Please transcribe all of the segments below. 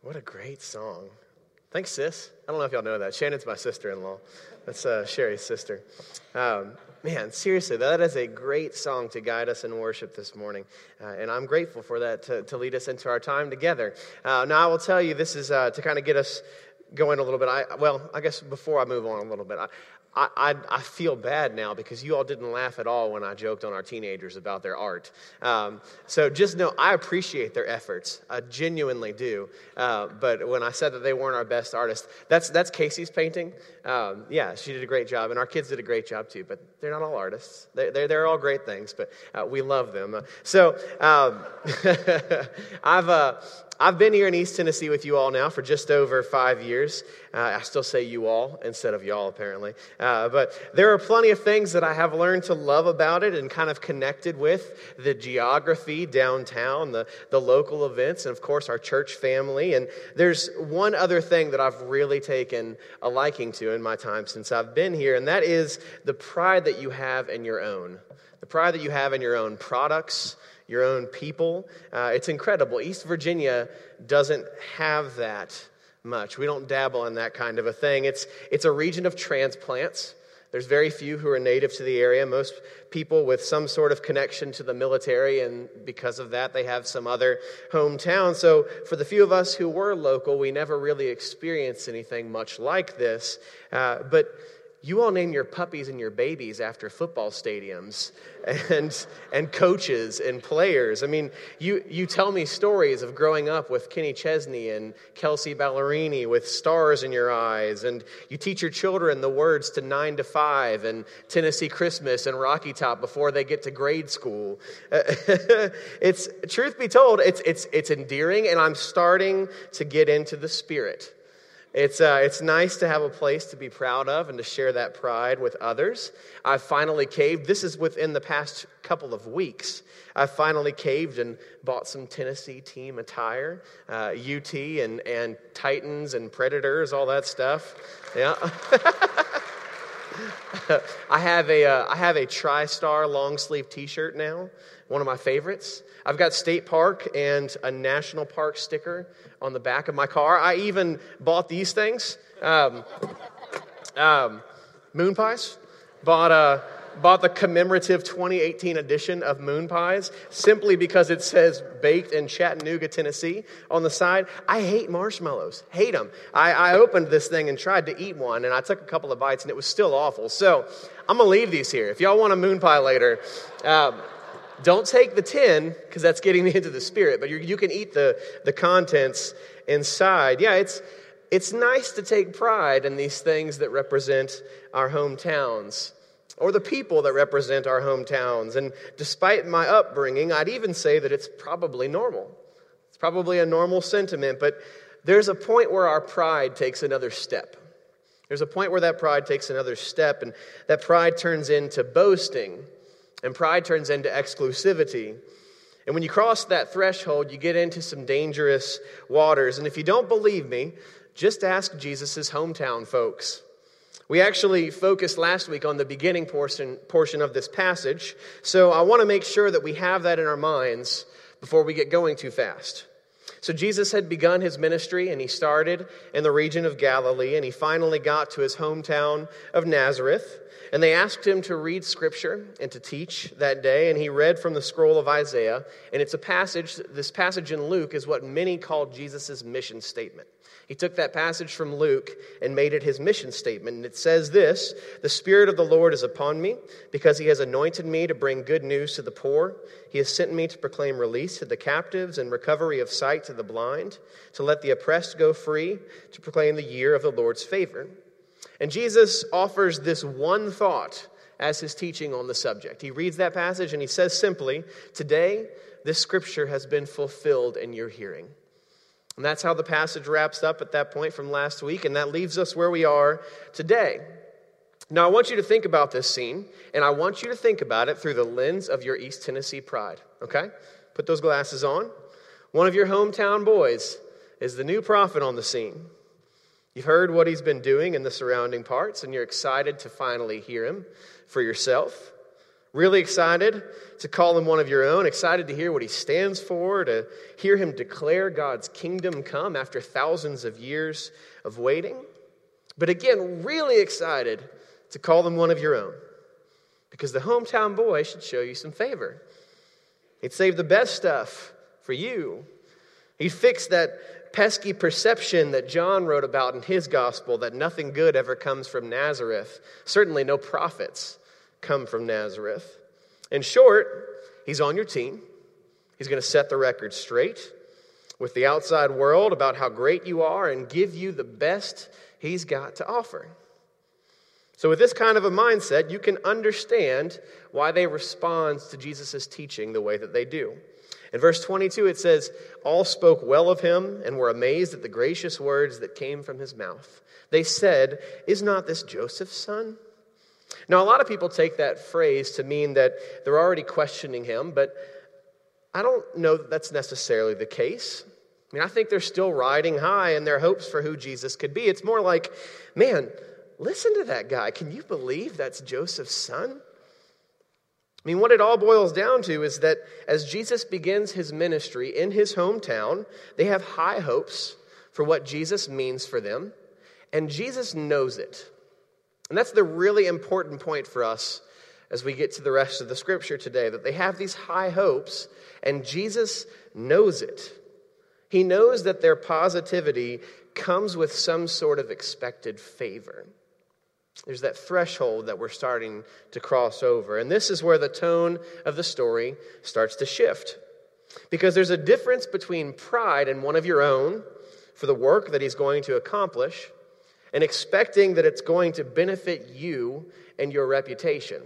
What a great song. Thanks, sis. I don't know if y'all know that. Shannon's my sister-in-law. That's Sherry's sister. Man, seriously, that is a great song to guide us in worship this morning. And I'm grateful for that to lead us into our time together. Now, I will tell you, this is to kind of get us going a little bit. I guess before I move on a little bit, I feel bad now because you all didn't laugh at all when I joked on our teenagers about their art. So just know I appreciate their efforts. I genuinely do. But when I said that they weren't our best artists, that's Casey's painting. Yeah, she did a great job, and our kids did a great job too. But they're not all artists. They're all great things, but we love them. I've been here in East Tennessee with you all now for just over 5 years. I still say you all instead of y'all, apparently. But there are plenty of things that I have learned to love about it and kind of connected with the geography downtown, the local events, and of course our church family. And there's one other thing that I've really taken a liking to in my time since I've been here, and that is the pride that you have in your own. The pride that you have in your own products, your own people. It's incredible. East Virginia doesn't have that much. We don't dabble in that kind of a thing. It's a region of transplants. There's very few who are native to the area. Most people with some sort of connection to the military, and because of that, they have some other hometown. So for the few of us who were local, we never really experienced anything much like this. But you all name your puppies and your babies after football stadiums and coaches and players. I mean, you tell me stories of growing up with Kenny Chesney and Kelsey Ballerini with stars in your eyes, and you teach your children the words to 9 to 5 and Tennessee Christmas and Rocky Top before they get to grade school. It's truth be told, it's endearing, and I'm starting to get into the spirit. It's nice to have a place to be proud of and to share that pride with others. I've finally caved. This is within the past couple of weeks. I've finally caved and bought some Tennessee team attire, UT and Titans and Predators, all that stuff. Yeah. I have a TriStar long sleeve T-shirt now, one of my favorites. I've got State Park and a National Park sticker on the back of my car. I even bought these things, Moon Pies. Bought the commemorative 2018 edition of Moon Pies simply because it says baked in Chattanooga, Tennessee on the side. I hate marshmallows. Hate them. I opened this thing and tried to eat one, and I took a couple of bites, and it was still awful. So I'm going to leave these here. If y'all want a moon pie later, don't take the tin because that's getting me into the spirit, but you can eat the contents inside. Yeah, it's nice to take pride in these things that represent our hometowns, or the people that represent our hometowns. And despite my upbringing, I'd even say that it's probably normal. It's probably a normal sentiment, but there's a point where our pride takes another step. There's a point where that pride takes another step, and that pride turns into boasting, and pride turns into exclusivity. And when you cross that threshold, you get into some dangerous waters. And if you don't believe me, just ask Jesus' hometown folks. We actually focused last week on the beginning portion of this passage, so I want to make sure that we have that in our minds before we get going too fast. So Jesus had begun his ministry, and he started in the region of Galilee, and he finally got to his hometown of Nazareth. And they asked him to read scripture and to teach that day, and he read from the scroll of Isaiah. And it's this passage in Luke is what many call Jesus' mission statement. He took that passage from Luke and made it his mission statement. And it says this: "The Spirit of the Lord is upon me, because he has anointed me to bring good news to the poor. He has sent me to proclaim release to the captives and recovery of sight to the blind, to let the oppressed go free, to proclaim the year of the Lord's favor." And Jesus offers this one thought as his teaching on the subject. He reads that passage and he says simply, "Today, this scripture has been fulfilled in your hearing." And that's how the passage wraps up at that point from last week, and that leaves us where we are today. Now, I want you to think about this scene, and I want you to think about it through the lens of your East Tennessee pride, okay? Put those glasses on. One of your hometown boys is the new prophet on the scene. You've heard what he's been doing in the surrounding parts, and you're excited to finally hear him for yourself. Really excited to call him one of your own, excited to hear what he stands for, to hear him declare God's kingdom come after thousands of years of waiting. But again, really excited to call him one of your own, because the hometown boy should show you some favor. He'd save the best stuff for you. He'd fix that pesky perception that John wrote about in his gospel, that nothing good ever comes from Nazareth. Certainly no prophets come from Nazareth. In short, he's on your team. He's going to set the record straight with the outside world about how great you are and give you the best he's got to offer. So with this kind of a mindset, you can understand why they respond to Jesus' teaching the way that they do. In verse 22, it says, "All spoke well of him and were amazed at the gracious words that came from his mouth. They said, 'Is not this Joseph's son?'" Now, a lot of people take that phrase to mean that they're already questioning him, but I don't know that that's necessarily the case. I think they're still riding high in their hopes for who Jesus could be. It's more like, man, listen to that guy. Can you believe that's Joseph's son? What it all boils down to is that as Jesus begins his ministry in his hometown, they have high hopes for what Jesus means for them, and Jesus knows it. And that's the really important point for us as we get to the rest of the scripture today, that they have these high hopes, and Jesus knows it. He knows that their positivity comes with some sort of expected favor. There's that threshold that we're starting to cross over. And this is where the tone of the story starts to shift. Because there's a difference between pride in one of your own for the work that he's going to accomplish and expecting that it's going to benefit you and your reputation.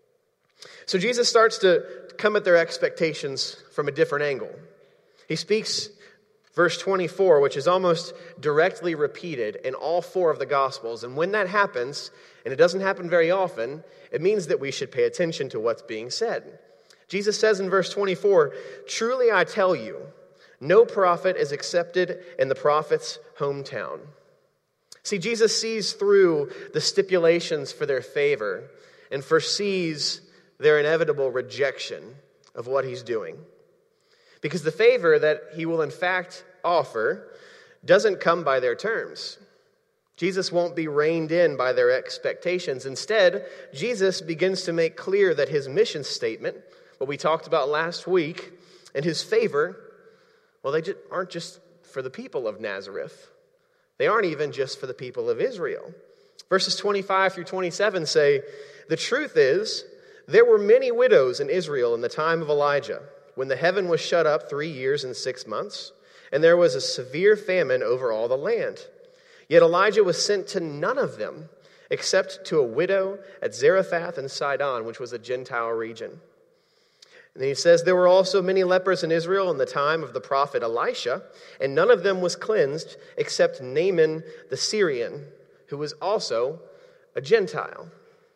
So Jesus starts to come at their expectations from a different angle. He speaks verse 24, which is almost directly repeated in all four of the Gospels. And when that happens, and it doesn't happen very often, it means that we should pay attention to what's being said. Jesus says in verse 24, "Truly I tell you, no prophet is accepted in the prophet's hometown." See, Jesus sees through the stipulations for their favor and foresees their inevitable rejection of what he's doing. Because the favor that he will in fact offer doesn't come by their terms. Jesus won't be reined in by their expectations. Instead, Jesus begins to make clear that his mission statement, what we talked about last week, and his favor, well, they aren't just for the people of Nazareth. They aren't even just for the people of Israel. Verses 25 through 27 say, "The truth is, there were many widows in Israel in the time of Elijah, when the heaven was shut up 3 years and 6 months, and there was a severe famine over all the land. Yet Elijah was sent to none of them, except to a widow at Zarephath in Sidon, which was a Gentile region." And he says, "There were also many lepers in Israel in the time of the prophet Elisha, and none of them was cleansed except Naaman the Syrian, who was also a Gentile."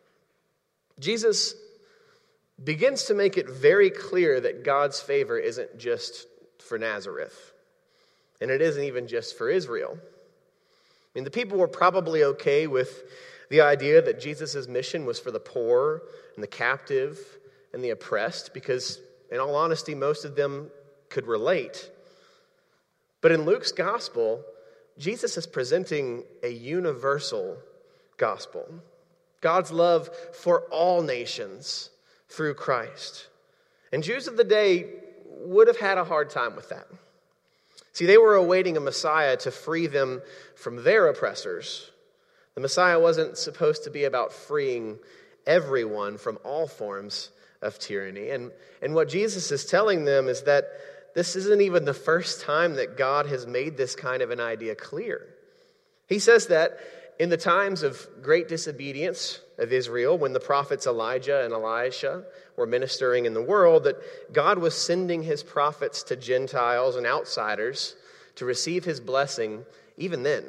Jesus begins to make it very clear that God's favor isn't just for Nazareth, and it isn't even just for Israel. The people were probably okay with the idea that Jesus' mission was for the poor and the captive and the oppressed, because in all honesty, most of them could relate. But in Luke's gospel, Jesus is presenting a universal gospel. God's love for all nations through Christ. And Jews of the day would have had a hard time with that. See, they were awaiting a Messiah to free them from their oppressors. The Messiah wasn't supposed to be about freeing everyone from all forms of tyranny. And what Jesus is telling them is that this isn't even the first time that God has made this kind of an idea clear. He says that in the times of great disobedience of Israel, when the prophets Elijah and Elisha were ministering in the world, that God was sending his prophets to Gentiles and outsiders to receive his blessing even then.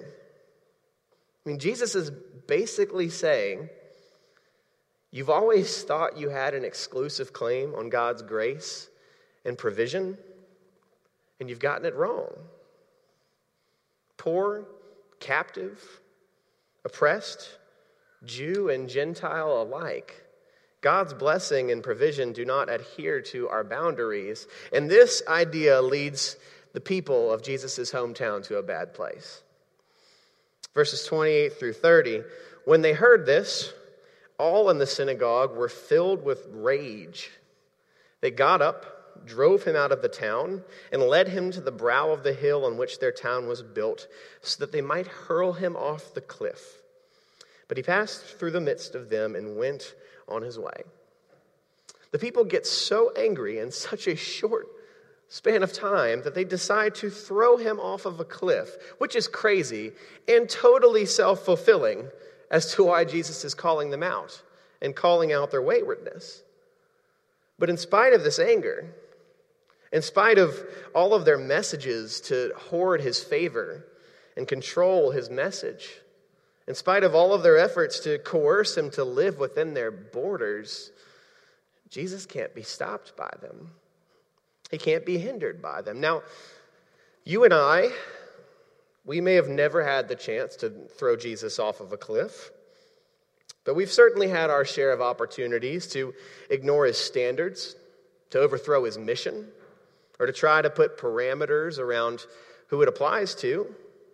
Jesus is basically saying, you've always thought you had an exclusive claim on God's grace and provision, and you've gotten it wrong. Poor, captive, oppressed, Jew and Gentile alike, God's blessing and provision do not adhere to our boundaries. And this idea leads the people of Jesus' hometown to a bad place. Verses 28 through 30, when they heard this, all in the synagogue were filled with rage. They got up, drove him out of the town, and led him to the brow of the hill on which their town was built, so that they might hurl him off the cliff. But he passed through the midst of them and went on his way. The people get so angry in such a short span of time that they decide to throw him off of a cliff, which is crazy and totally self-fulfilling as to why Jesus is calling them out and calling out their waywardness. But in spite of this anger, in spite of all of their messages to hoard his favor and control his message, in spite of all of their efforts to coerce him to live within their borders, Jesus can't be stopped by them. He can't be hindered by them. Now, you and I, we may have never had the chance to throw Jesus off of a cliff, but we've certainly had our share of opportunities to ignore his standards, to overthrow his mission, or to try to put parameters around who it applies to.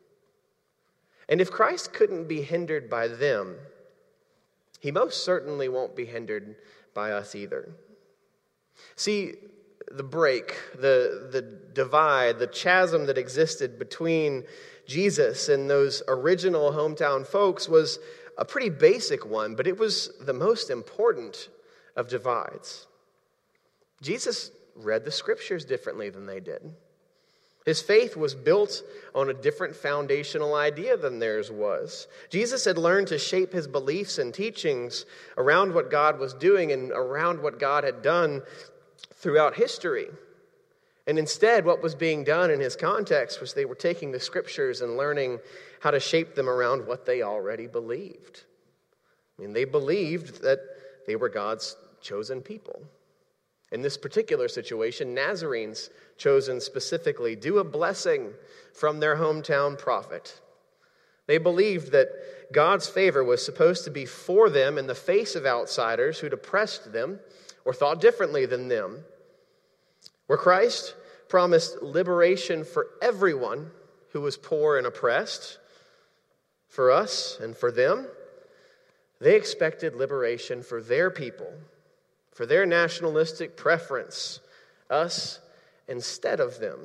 And if Christ couldn't be hindered by them, he most certainly won't be hindered by us either. See, the break, the divide, the chasm that existed between Jesus and those original hometown folks was a pretty basic one, but it was the most important of divides. Jesus read the scriptures differently than they did. His faith was built on a different foundational idea than theirs was. Jesus had learned to shape his beliefs and teachings around what God was doing and around what God had done throughout history. And instead, what was being done in his context was they were taking the scriptures and learning how to shape them around what they already believed. I mean, they believed that they were God's chosen people. In this particular situation, Nazarenes, chosen specifically, due a blessing from their hometown prophet. They believed that God's favor was supposed to be for them in the face of outsiders who'd oppressed them or thought differently than them. Where Christ promised liberation for everyone who was poor and oppressed, for us and for them, they expected liberation for their people, for their nationalistic preference, us instead of them.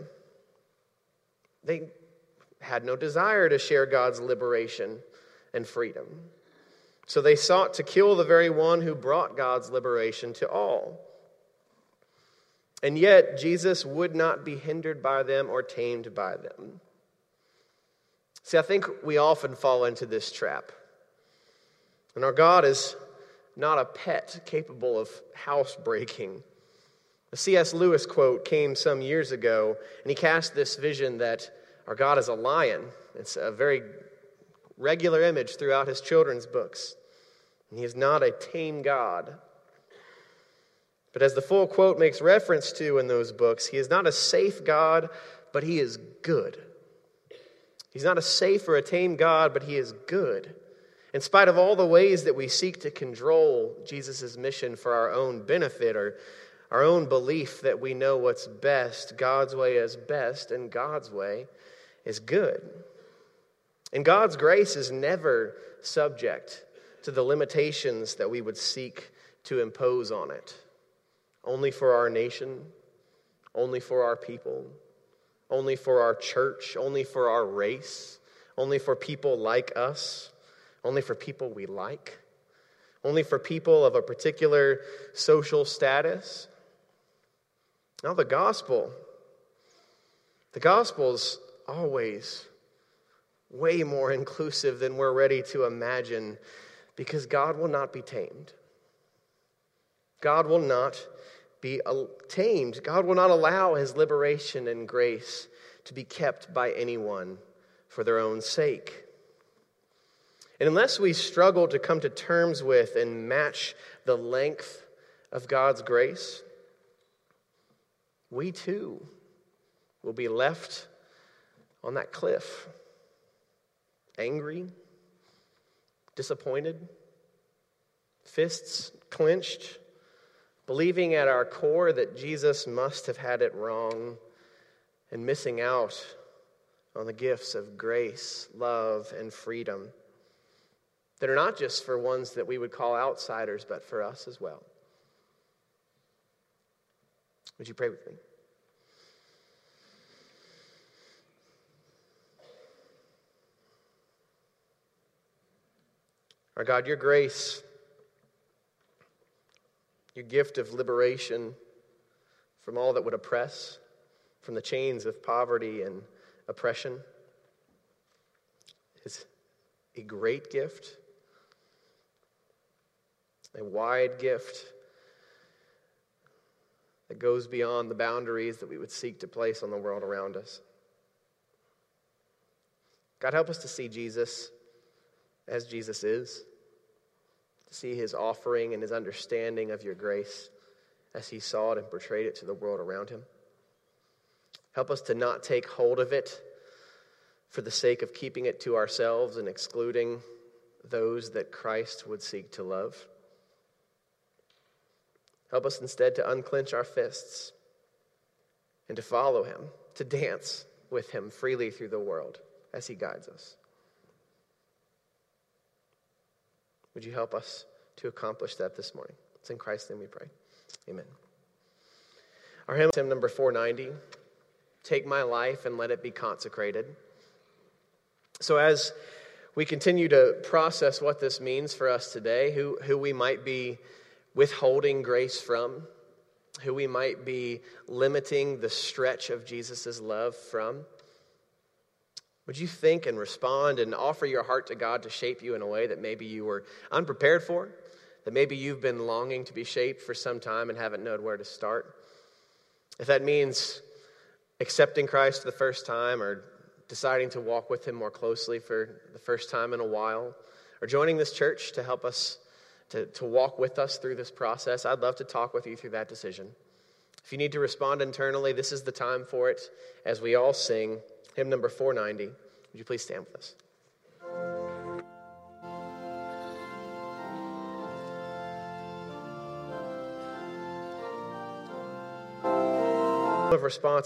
They had no desire to share God's liberation and freedom. So they sought to kill the very one who brought God's liberation to all. And yet, Jesus would not be hindered by them or tamed by them. See, I think we often fall into this trap. And our God is not a pet capable of housebreaking. A C.S. Lewis quote came some years ago, and he cast this vision that our God is a lion. It's a very regular image throughout his children's books. And he is not a tame God. But as the full quote makes reference to in those books, he is not a safe God, but he is good. He's not a safe or a tame God, but he is good. In spite of all the ways that we seek to control Jesus' mission for our own benefit or our own belief that we know what's best, God's way is best and God's way is good. And God's grace is never subject to the limitations that we would seek to impose on it. Only for our nation, only for our people, only for our church, only for our race, only for people like us, only for people we like, only for people of a particular social status. Now the gospel is always way more inclusive than we're ready to imagine, because God will not be tamed. God will not be tamed. God will not allow his liberation and grace to be kept by anyone for their own sake. And unless we struggle to come to terms with and match the length of God's grace, we too will be left on that cliff, angry, disappointed, fists clenched, believing at our core that Jesus must have had it wrong and missing out on the gifts of grace, love, and freedom that are not just for ones that we would call outsiders, but for us as well. Would you pray with me? Our God, your grace, your gift of liberation from all that would oppress, from the chains of poverty and oppression, is a great gift, a wide gift that goes beyond the boundaries that we would seek to place on the world around us. God, help us to see Jesus as Jesus is, to see his offering and his understanding of your grace as he saw it and portrayed it to the world around him. Help us to not take hold of it for the sake of keeping it to ourselves and excluding those that Christ would seek to love. Help us instead to unclench our fists and to follow him, to dance with him freely through the world as he guides us. Would you help us to accomplish that this morning? It's in Christ's name we pray. Amen. Our hymn number 490, Take My Life and Let It Be Consecrated. So as we continue to process what this means for us today, who we might be withholding grace from, who we might be limiting the stretch of Jesus' love from, would you think and respond and offer your heart to God to shape you in a way that maybe you were unprepared for, that maybe you've been longing to be shaped for some time and haven't known where to start? If that means accepting Christ for the first time, or deciding to walk with him more closely for the first time in a while, or joining this church to help us to walk with us through this process, I'd love to talk with you through that decision. If you need to respond internally, this is the time for it as we all sing hymn number 490. Would you please stand with us? Of response